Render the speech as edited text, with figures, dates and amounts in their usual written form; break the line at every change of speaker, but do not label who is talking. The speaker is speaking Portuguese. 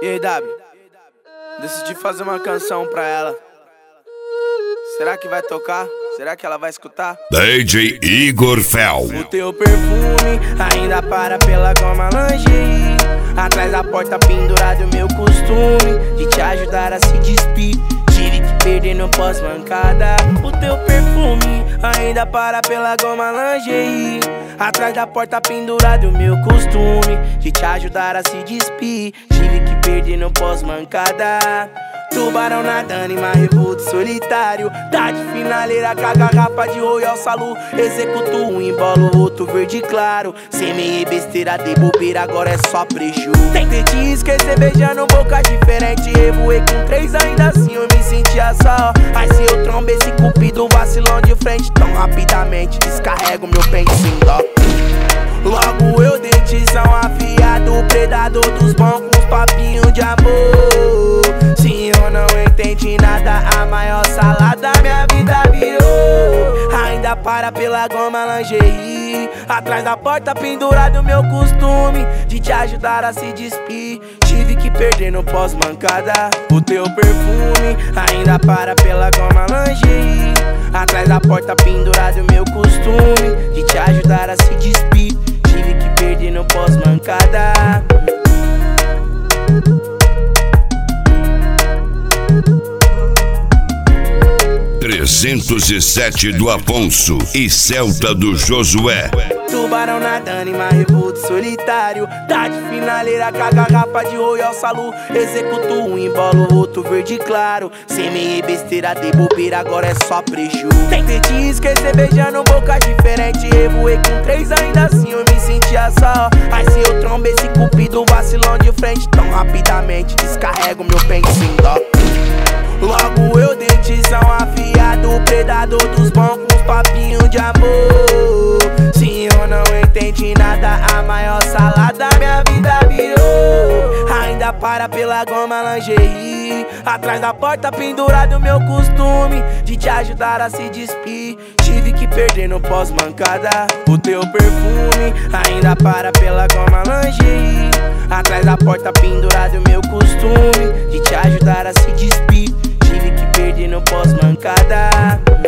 E aí, W? Decidi fazer uma canção pra ela. Será que vai tocar? Será que ela vai escutar?
DJ Igor Fel.
O teu perfume ainda para pela goma lingerie. Atrás da porta pendurado meu costume de te ajudar a se despir. Tive que perder no pós-mancada. O teu perfume ainda para pela goma lingerie. Atrás da porta pendurado meu costume de te ajudar a se despir. Tive que perder no pós-mancada. Tubarão nadando em Marrevoto solitário. Tá de finaleira com a garrafa de Royal Salu. Executo um, embolo outro verde claro. Sem meia besteira de bobeira, agora é só preju. Tentei te esquecer beijando boca diferente. Revoei com 3, ainda assim eu me sentia só. Aí se eu trombei esse cupido vacilão de frente, tão rapidamente descarrego meu pente sem dó. Logo eu dentizão afiado, predador dos bons com uns papinhos de amor. Se eu não entendi nada, a maior salada minha vida virou. Ainda para pela goma lingerie. Atrás da porta pendurado meu costume de te ajudar a se despir. Tive que perder no pós-mancada. O teu perfume ainda para pela goma lingerie. Atrás da porta pendurado meu costume de te ajudar a se despir. Tive que perder no pós-mancada.
307 do Afonso e Celta do Josué.
Tubarão nadando em Marrevoto solitário. Tá de finaleira com a garrafa de Royal Salu. Executo um, embolo outro verde claro. Sem meia besteira de bobeira, agora é só preju. Tentei te esquecer beijando boca diferente. Revoei com 3, ainda assim eu me sentia só. Aí se eu trombei esse cupido vacilão de frente, tão rapidamente descarrego meu pente sem dó. Logo eu dentizão afiado, predador dos bons com uns papinhos de amor. Se eu não entendi nada, a maior salada minha vida virou. Ainda para pela goma lingerie. Atrás da porta pendurado meu costume de te ajudar a se despir. Tive que perder no pós-mancada. O teu perfume ainda para pela goma lingerie. Atrás da porta pendurado meu costume de te ajudar a se despir. Tive que perder no pós-mancada.